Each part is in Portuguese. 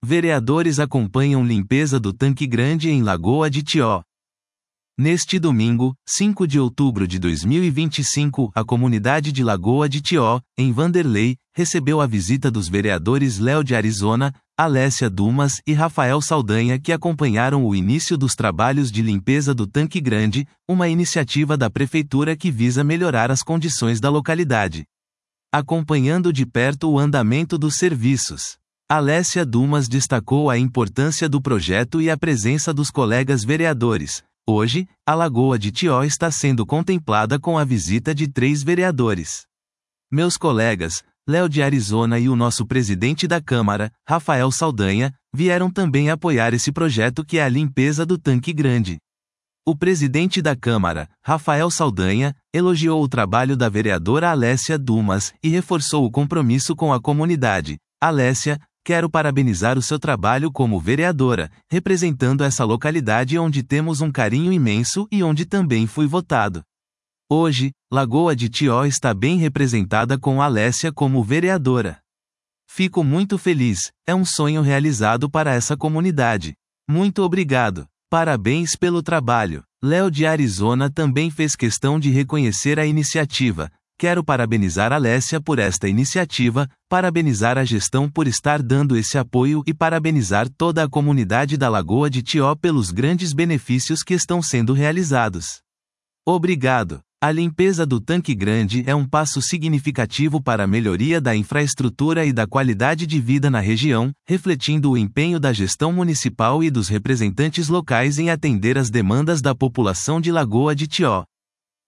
Vereadores acompanham limpeza do tanque grande em Lagoa de Tió. Neste domingo, 5 de outubro de 2025, a comunidade de Lagoa de Tió, em Vanderlei, recebeu a visita dos vereadores Léo de Arizona, Alessia Dumas e Rafael Saldanha, que acompanharam o início dos trabalhos de limpeza do tanque grande, uma iniciativa da prefeitura que visa melhorar as condições da localidade. Acompanhando de perto o andamento dos serviços, Alessia Dumas destacou a importância do projeto e a presença dos colegas vereadores. Hoje, a Lagoa de Tió está sendo contemplada com a visita de 3 vereadores. Meus colegas, Léo de Arizona e o nosso presidente da Câmara, Rafael Saldanha, vieram também apoiar esse projeto que é a limpeza do tanque grande. O presidente da Câmara, Rafael Saldanha, elogiou o trabalho da vereadora Alessia Dumas e reforçou o compromisso com a comunidade. Alessia, quero parabenizar o seu trabalho como vereadora, representando essa localidade onde temos um carinho imenso e onde também fui votado. Hoje, Lagoa de Tió está bem representada com Alessia como vereadora. Fico muito feliz, é um sonho realizado para essa comunidade. Muito obrigado. Parabéns pelo trabalho. Léo de Arizona também fez questão de reconhecer a iniciativa. Quero parabenizar Alessia por esta iniciativa, parabenizar a gestão por estar dando esse apoio e parabenizar toda a comunidade da Lagoa de Tió pelos grandes benefícios que estão sendo realizados. Obrigado. A limpeza do tanque grande é um passo significativo para a melhoria da infraestrutura e da qualidade de vida na região, refletindo o empenho da gestão municipal e dos representantes locais em atender às demandas da população de Lagoa de Tió.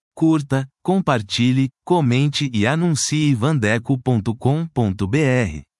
Curta, compartilhe, comente e anuncie vandeco.com.br.